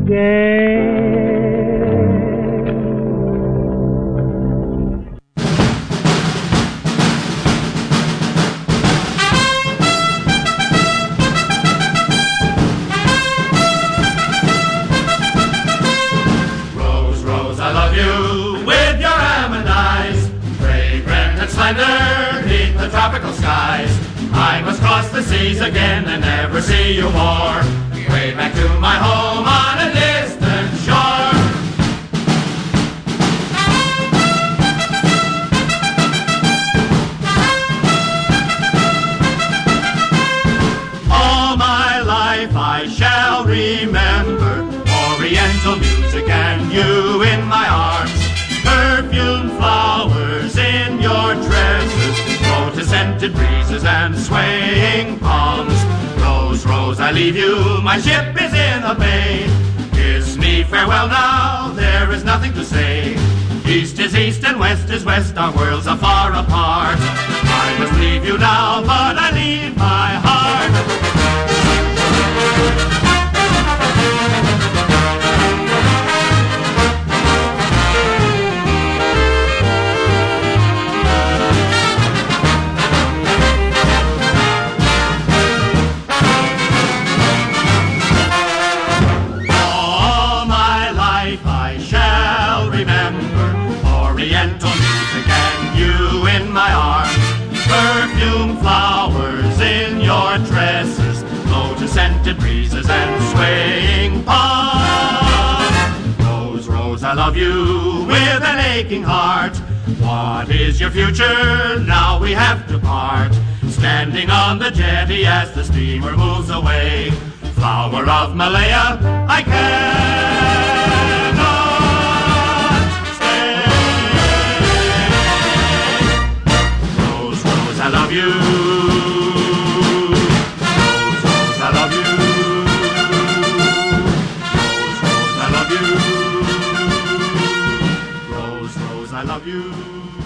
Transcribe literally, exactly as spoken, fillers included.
again. Rose, Rose, I love you with your almond eyes, fragrant and slender beneath the tropical skies. I must cross the seas again and never see you more, way back to my home on a distant shore. All my life I shall remember Oriental music and you in my arms, perfumed flowers in your tresses, lotus-scented breezes and swaying palms. Rose, Rose, I leave you, my ship is in a bay. Kiss me farewell now, there is nothing to say. East is east and west is west, our worlds are far apart. I must leave you now, but I leave my heart. I shall remember Oriental music and you in my arms, perfume flowers in your tresses, lotus-scented breezes and swaying palms. Rose, Rose, I love you with an aching heart. What is your future? Now we have to part. Standing on the jetty as the steamer moves away, flower of Malaya, I cannot stay. Rose, Rose, I love you. Rose, Rose, I love you. Rose, Rose, I love you. Rose, Rose, I love you.